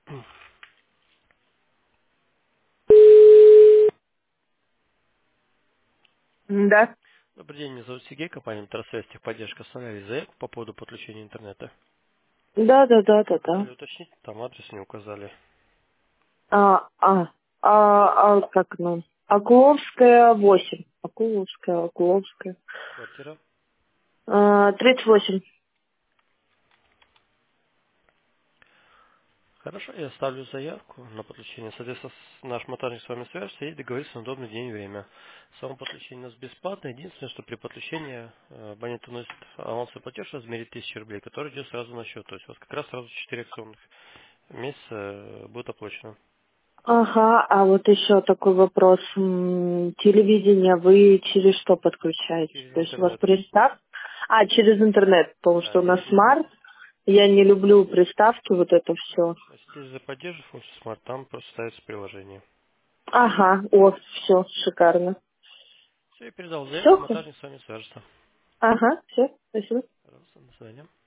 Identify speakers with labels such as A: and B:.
A: Да.
B: Добрый день, меня зовут Сергей, компания Интерсвязь, техподдержка оставляли заявку по поводу подключения интернета.
A: Да.
B: Хотели уточнить, там адрес не указали.
A: Как, ну? Акуловская, 8. Акуловская.
B: Квартира.
A: 38.
B: Хорошо, я оставлю заявку на подключение. Соответственно, наш монтажник с вами свяжется и договорится на удобный день и время. Само подключение у нас бесплатное. Единственное, что при подключении абонент вносит авансовый платеж в размере 1000 рублей, который идет сразу на счет. То есть у вас как раз сразу 4 акционных месяца будет оплачено.
A: Ага, а вот еще такой вопрос. Телевидение вы через что подключаете?
B: Через
A: То есть у вас
B: интернет.
A: приставка? Через интернет, потому
B: Да,
A: что у нас
B: если
A: смарт. Я не люблю приставки, вот это все.
B: если за поддержку функции Smart, там просто ставится приложение.
A: Ага, все, шикарно.
B: Все, я передал заявку,
A: Все?
B: монтажник с вами свяжется.
A: Ага, все, спасибо.
B: Пожалуйста, до свидания.